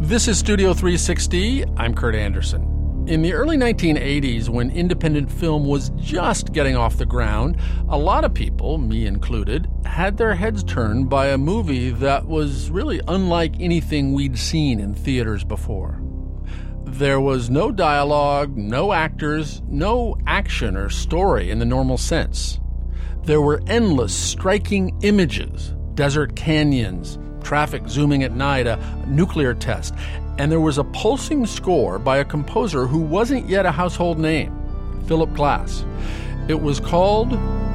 This is Studio 360. I'm Kurt Anderson. In the early 1980s, when independent film was just getting off the ground, a lot of people, me included, had their heads turned by a movie that was really unlike anything we'd seen in theaters before. There was no dialogue, no actors, no action or story in the normal sense. There were endless, striking images, desert canyons, traffic zooming at night, a nuclear test, and there was a pulsing score by a composer who wasn't yet a household name, Philip Glass. It was called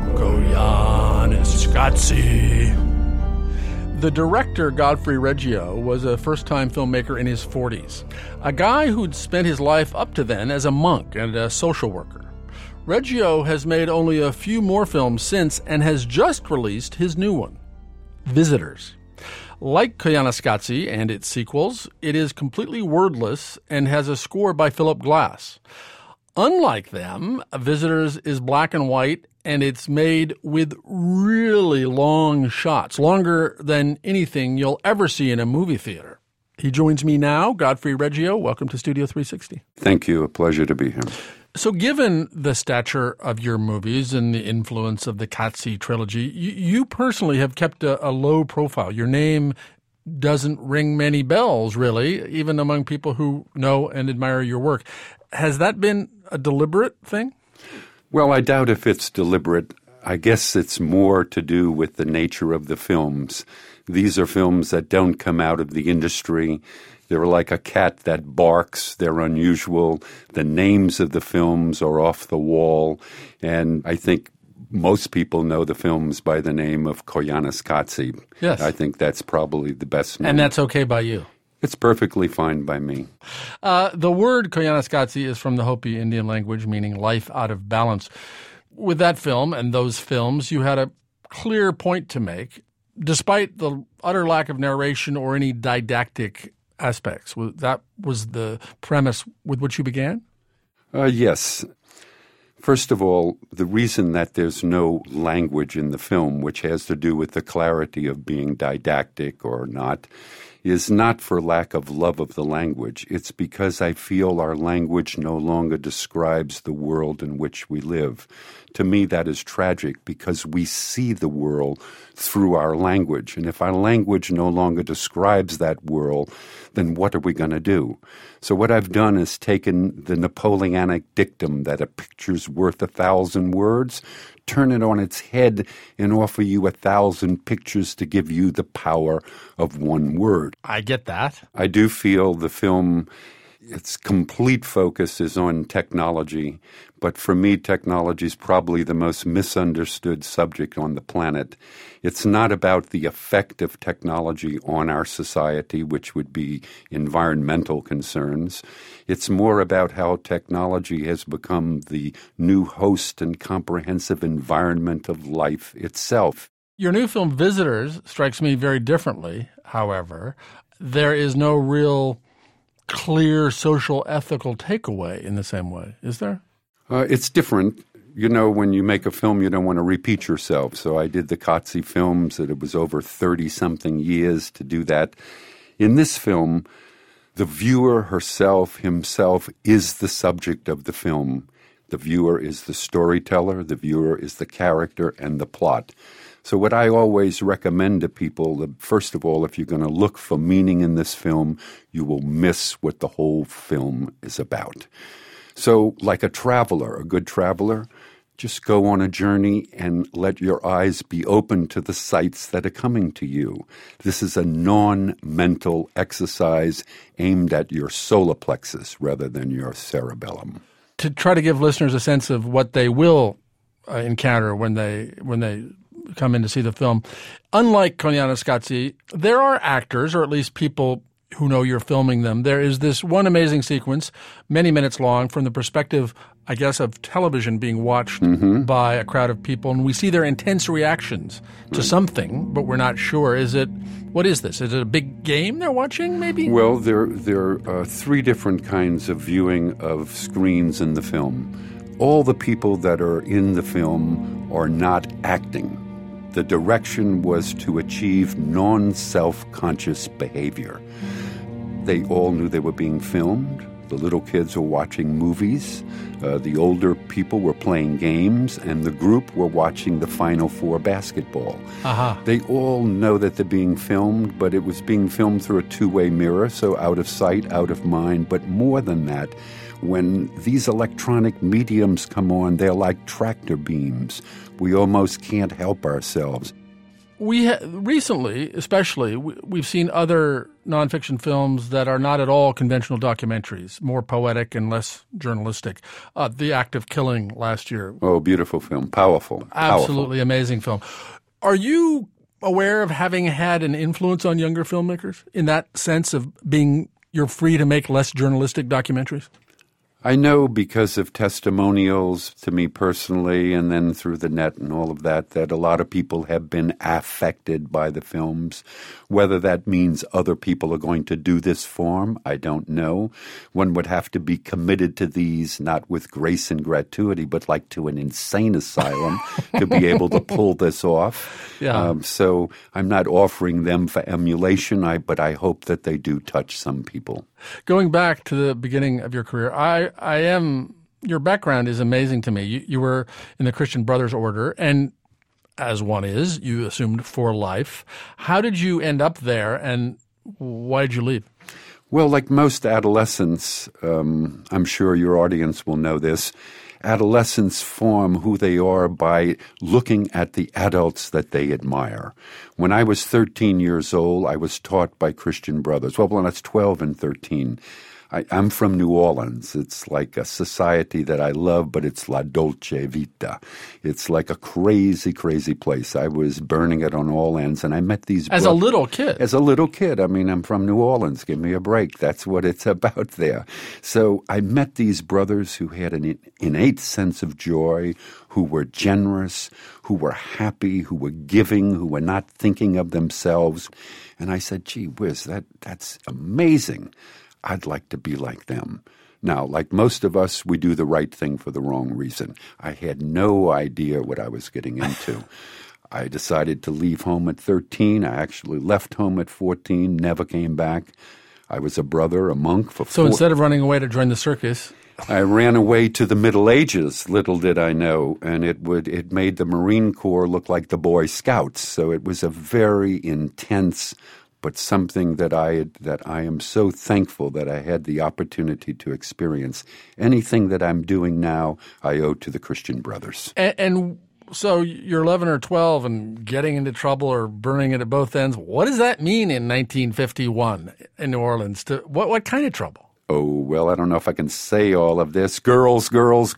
Koyaanisqatsi. The director, Godfrey Reggio, was a first-time filmmaker in his 40s, a guy who'd spent his life up to then as a monk and a social worker. Reggio has made only a few more films since and has just released his new one, Visitors. Like Koyaanisqatsi and its sequels, it is completely wordless and has a score by Philip Glass. Unlike them, Visitors is black and white, and it's made with really long shots, longer than anything you'll ever see in a movie theater. He joins me now, Godfrey Reggio. Welcome to Studio 360. Thank you. A pleasure to be here. So given the stature of your movies and the influence of the Qatsi trilogy, you personally have kept a low profile. Your name doesn't ring many bells, really, even among people who know and admire your work. Has that been a deliberate thing? Well, I doubt if it's deliberate. I guess it's more to do with the nature of the films. These are films that don't come out of the industry. They're like a cat that barks. They're unusual. The names of the films are off the wall. And I think most people know the films by the name of Koyaanisqatsi. Yes. I think that's probably the best name. And that's okay by you? It's perfectly fine by me. The word Koyaanisqatsi is from the Hopi Indian language, meaning life out of balance. With that film and those films, you had a clear point to make, despite the utter lack of narration or any didactic aspects. That was the premise with which you began? Yes. First of all, the reason that there's no language in the film, which has to do with the clarity of being didactic or not, is not for lack of love of the language. It's because I feel our language no longer describes the world in which we live. To me, that is tragic because we see the world through our language. And if our language no longer describes that world, then what are we going to do? So what I've done is taken the Napoleonic dictum that a picture's worth 1,000 words, turn it on its head, and offer you 1,000 pictures to give you the power of one word. I get that. I do feel the film, its complete focus is on technology, but for me, technology is probably the most misunderstood subject on the planet. It's not about the effect of technology on our society, which would be environmental concerns. It's more about how technology has become the new host and comprehensive environment of life itself. Your new film, Visitors, strikes me very differently, however. There is no real clear social ethical takeaway in the same way, is there? It's different. You know, when you make a film, you don't want to repeat yourself. So I did the Qatsi films, that it was over 30-something years to do that. In this film, the viewer himself is the subject of the film. The viewer is the storyteller, the viewer is the character and the plot. So what I always recommend to people, first of all, if you're going to look for meaning in this film, you will miss what the whole film is about. So like a traveler, a good traveler, just go on a journey and let your eyes be open to the sights that are coming to you. This is a non-mental exercise aimed at your solar plexus rather than your cerebellum. To try to give listeners a sense of what they will encounter when they come in to see the film, unlike Koyaanisqatsi, there are actors, or at least people who know you're filming them. There is this one amazing sequence, many minutes long, from the perspective, I guess, of television being watched by a crowd of people, and we see their intense reactions to something, but we're not sure. What is this? Is it a big game they're watching, maybe? Well, there are three different kinds of viewing of screens in the film. All the people that are in the film are not acting. The direction was to achieve non-self-conscious behavior. They all knew they were being filmed. The little kids were watching movies. The older people were playing games, and the group were watching the Final Four basketball. They all know that they're being filmed, but it was being filmed through a two-way mirror, so out of sight, out of mind. But more than that, when these electronic mediums come on, they're like tractor beams. We almost can't help ourselves. Recently, especially, we've seen other nonfiction films that are not at all conventional documentaries, more poetic and less journalistic. The Act of Killing last year. Oh, beautiful film. Powerful. Absolutely amazing film. Are you aware of having had an influence on younger filmmakers in that sense of being you're free to make less journalistic documentaries? I know because of testimonials to me personally and then through the net and all of that, that a lot of people have been affected by the films. Whether that means other people are going to do this form, I don't know. One would have to be committed to these, not with grace and gratuity, but like to an insane asylum to be able to pull this off. Yeah. So I'm not offering them for emulation, but I hope that they do touch some people. Going back to the beginning of your career, your background is amazing to me. You were in the Christian Brothers Order, and as one is, you assumed for life. How did you end up there, and why did you leave? Well, like most adolescents, I'm sure your audience will know this, adolescents form who they are by looking at the adults that they admire. When I was 13 years old, I was taught by Christian Brothers. Well, when I was 12 and 13, I'm from New Orleans. It's like a society that I love, but it's la dolce vita. It's like a crazy, crazy place. I was burning it on all ends, and I met these As a little kid? As a little kid. I mean, I'm from New Orleans. Give me a break. That's what it's about there. So I met these brothers who had an innate sense of joy, who were generous, who were happy, who were giving, who were not thinking of themselves. And I said, gee whiz, that's amazing. I'd like to be like them. Now, like most of us, we do the right thing for the wrong reason. I had no idea what I was getting into. I decided to leave home at 13. I actually left home at 14, never came back. I was a brother, a monk for 4 So instead of running away to join the circus, I ran away to the Middle Ages, little did I know, and it made the Marine Corps look like the Boy Scouts. So it was a very intense, but something that I am so thankful that I had the opportunity to experience. Anything that I'm doing now, I owe to the Christian Brothers. And so you're 11 or 12 and getting into trouble or burning it at both ends. What does that mean in 1951 in New Orleans? What kind of trouble? Oh, well, I don't know if I can say all of this. Girls,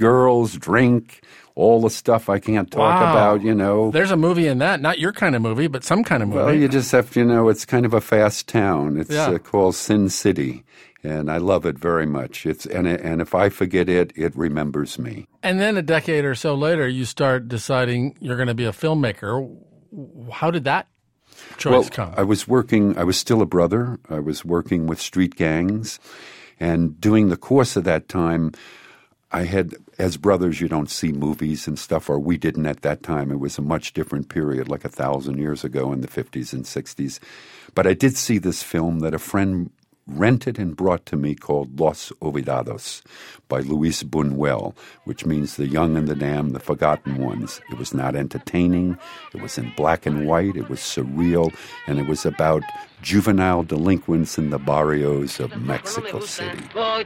drink, all the stuff I can't talk about, you know. There's a movie in that, not your kind of movie, but some kind of movie. Well, you just have to, it's kind of a fast town. It's called Sin City, and I love it very much. And if I forget it, it remembers me. And then a decade or so later, you start deciding you're going to be a filmmaker. How did that choice come? I was still a brother. I was working with street gangs. And during the course of that time, I had, as brothers, you don't see movies and stuff, or we didn't at that time. It was a much different period, like 1,000 years ago in the 50s and 60s. But I did see this film that a friend rented and brought to me called Los Olvidados by Luis Buñuel, which means the young and the damned, the forgotten ones. It was not entertaining. It was in black and white. It was surreal. And it was about juvenile delinquents in the barrios of Mexico City.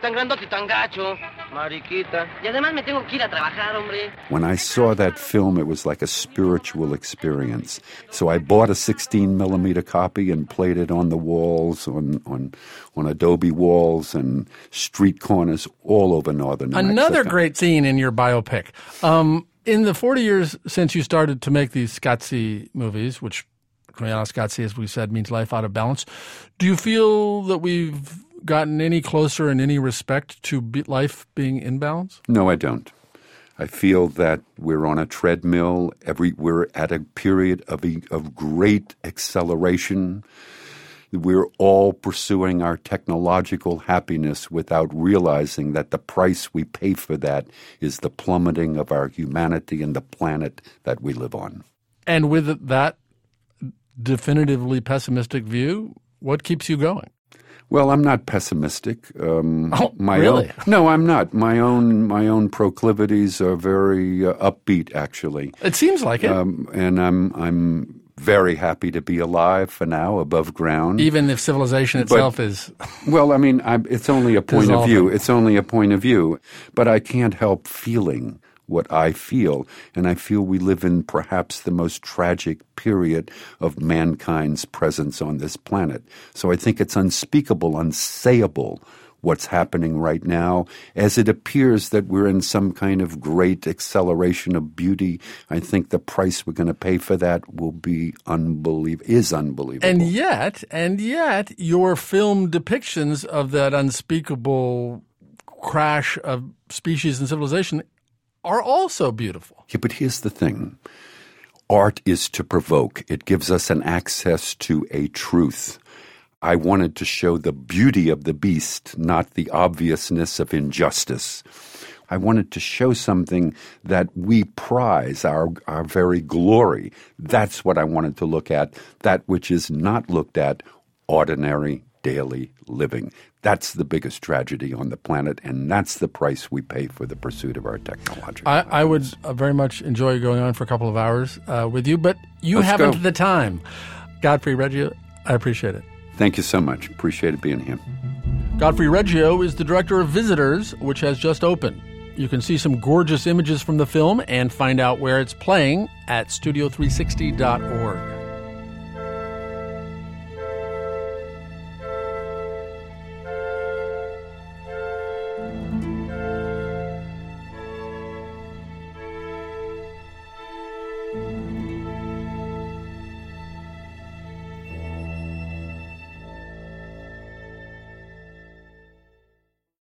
When I saw that film, it was like a spiritual experience. So I bought a 16-millimeter copy and played it on the walls, on adobe walls and street corners all over northern New Mexico. Another great scene in your biopic. In the 40 years since you started to make these Scatzi movies, which Scatzi, as we said, means life out of balance, do you feel that we've gotten any closer in any respect to life being in balance? No, I don't. I feel that we're on a treadmill. We're at a period of great acceleration. We're all pursuing our technological happiness without realizing that the price we pay for that is the plummeting of our humanity and the planet that we live on. And with that definitively pessimistic view, what keeps you going? Well, I'm not pessimistic. Really? No, I'm not. My own proclivities are very upbeat, actually. It seems like it. And I'm very happy to be alive for now, above ground. Even if civilization itself is... Well, I mean, it's only a point of view. Dissolving. It's only a point of view. But I can't help feeling what I feel. And I feel we live in perhaps the most tragic period of mankind's presence on this planet. So I think it's unspeakable, unsayable what's happening right now. As it appears that we're in some kind of great acceleration of beauty, I think the price we're going to pay for that is unbelievable. And yet, your film depictions of that unspeakable crash of species and civilization are also beautiful. Yeah, but here's the thing. Art is to provoke. It gives us an access to a truth. I wanted to show the beauty of the beast, not the obviousness of injustice. I wanted to show something that we prize, our very glory. That's what I wanted to look at, that which is not looked at, ordinary daily living. That's the biggest tragedy on the planet, and that's the price we pay for the pursuit of our technology. I would very much enjoy going on for a couple of hours with you, but you haven't the time. Godfrey Reggio, I appreciate it. Thank you so much. Appreciate it being here. Godfrey Reggio is the director of Visitors, which has just opened. You can see some gorgeous images from the film and find out where it's playing at studio360.org.